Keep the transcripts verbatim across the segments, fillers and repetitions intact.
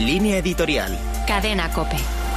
Línea editorial. Cadena COPE.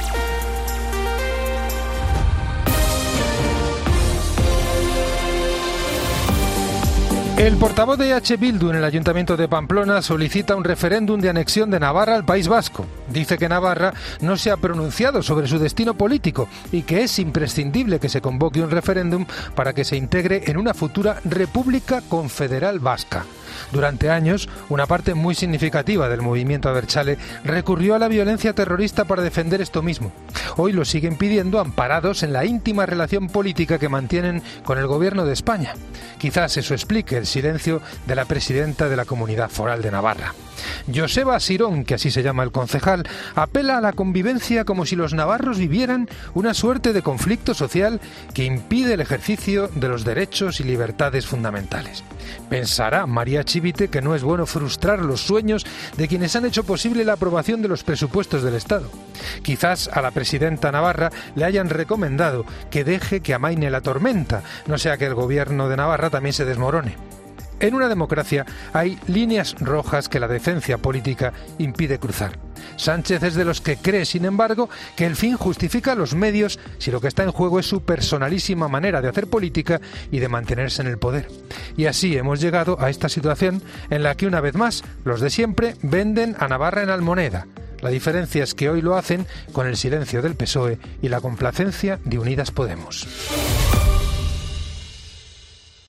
El portavoz de E H Bildu en el Ayuntamiento de Pamplona solicita un referéndum de anexión de Navarra al País Vasco. Dice que Navarra no se ha pronunciado sobre su destino político y que es imprescindible que se convoque un referéndum para que se integre en una futura República Confederal Vasca. Durante años, una parte muy significativa del movimiento abertzale recurrió a la violencia terrorista para defender esto mismo. Hoy lo siguen pidiendo amparados en la íntima relación política que mantienen con el gobierno de España. Quizás eso explique el silencio de la presidenta de la Comunidad Foral de Navarra. Joseba Sirón, que así se llama el concejal, apela a la convivencia como si los navarros vivieran una suerte de conflicto social que impide el ejercicio de los derechos y libertades fundamentales. Pensará María Chivite que no es bueno frustrar los sueños de quienes han hecho posible la aprobación de los presupuestos del Estado. Quizás a la presidenta navarra le hayan recomendado que deje que amaine la tormenta, no sea que el gobierno de Navarra también se desmorone. En una democracia hay líneas rojas que la decencia política impide cruzar. Sánchez es de los que cree, sin embargo, que el fin justifica los medios si lo que está en juego es su personalísima manera de hacer política y de mantenerse en el poder. Y así hemos llegado a esta situación en la que una vez más los de siempre venden a Navarra en almoneda. La diferencia es que hoy lo hacen con el silencio del P S O E y la complacencia de Unidas Podemos.